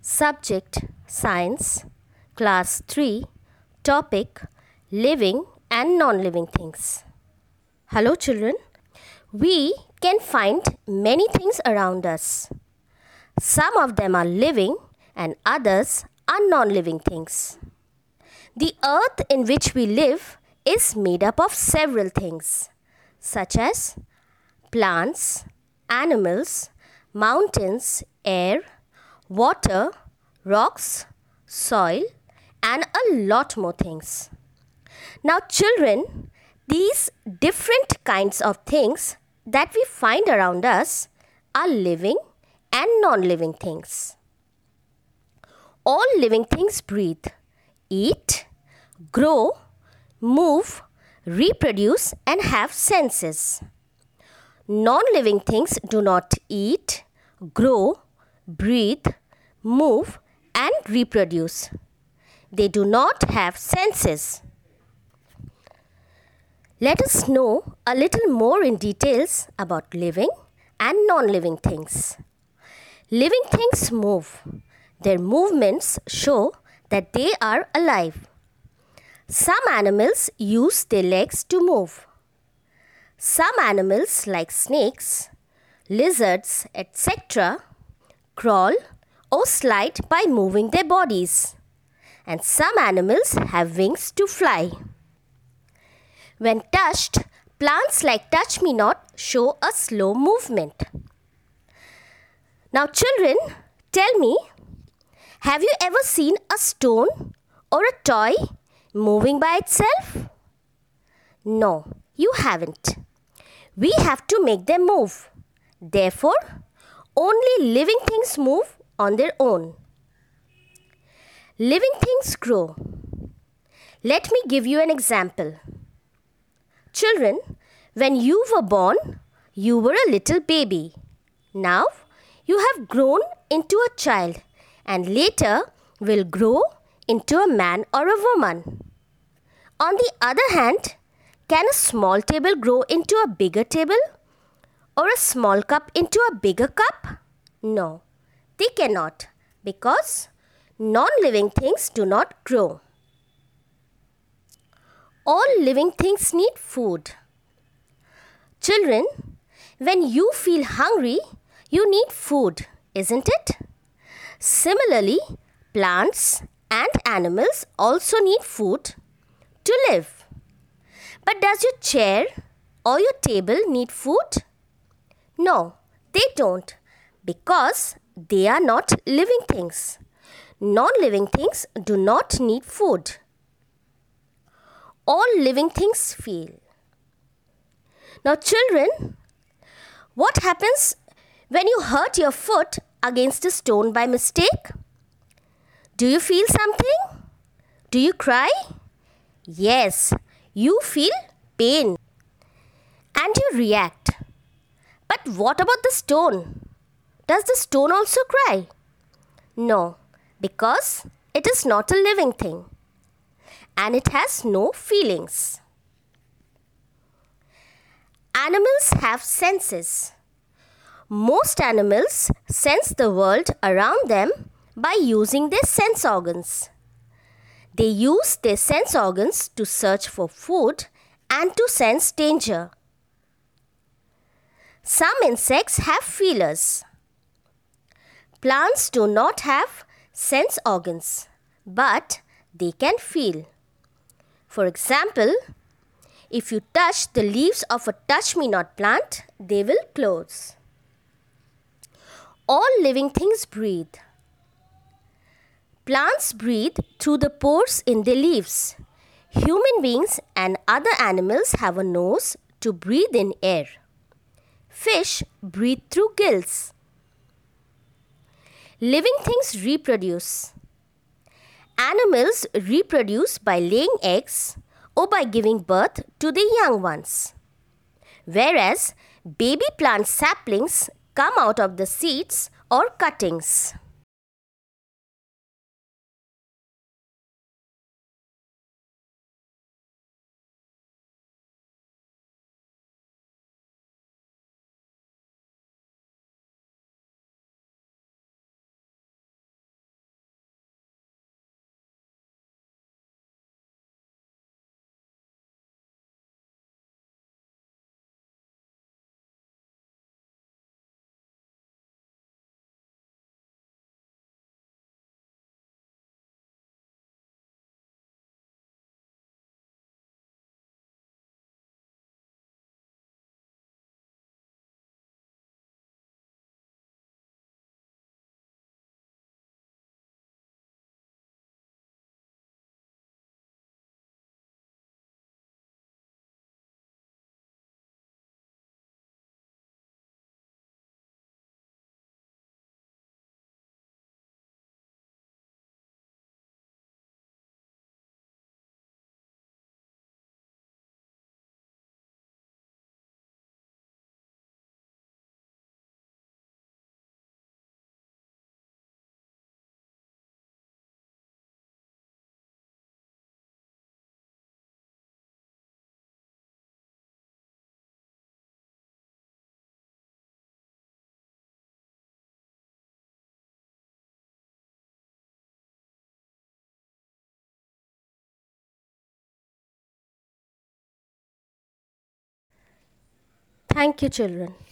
Subject Science, Class 3, Topic Living and Non-Living Things. Hello children, we can find many things around us. Some of them are living and others are non-living things. The earth in which we live is made up of several things such as plants, animals, mountains, air, water, rocks, soil, and a lot more things. Now children, these different kinds of things that we find around us are living and non-living things. All living things breathe, eat, grow, move, reproduce, and have senses. Non-living things do not eat, grow, breathe, move, and reproduce. They do not have senses. Let us know a little more in details about living and non-living things. Living things move. Their movements show that they are alive. Some animals use their legs to move. Some animals like snakes, lizards, etc. crawl or slide by moving their bodies. And some animals have wings to fly. When touched, plants like touch me not show a slow movement. Now children, tell me, have you ever seen a stone or a toy moving by itself? No, you haven't. We have to make them move. Therefore, only living things move on their own. Living things grow. Let me give you an example. Children, when you were born, you were a little baby. Now, you have grown into a child and later will grow into a man or a woman. On the other hand, can a small table grow into a bigger table? Or a small cup into a bigger cup? No, they cannot because non-living things do not grow. All living things need food. Children, when you feel hungry, you need food, isn't it? Similarly, plants and animals also need food to live. But does your chair or your table need food? No, they don't, because they are not living things. Non-living things do not need food. All living things feel. Now children, what happens when you hurt your foot against a stone by mistake? Do you feel something? Do you cry? Yes, you feel pain and you react. But what about the stone? Does the stone also cry? No, because it is not a living thing and it has no feelings. Animals have senses. Most animals sense the world around them by using their sense organs. They use their sense organs to search for food and to sense danger. Some insects have feelers. Plants do not have sense organs, but they can feel. For example, if you touch the leaves of a touch-me-not plant, they will close. All living things breathe. Plants breathe through the pores in their leaves. Human beings and other animals have a nose to breathe in air. Fish breathe through gills. Living things reproduce. Animals reproduce by laying eggs or by giving birth to the young ones. Whereas baby plant saplings come out of the seeds or cuttings. Thank you, children.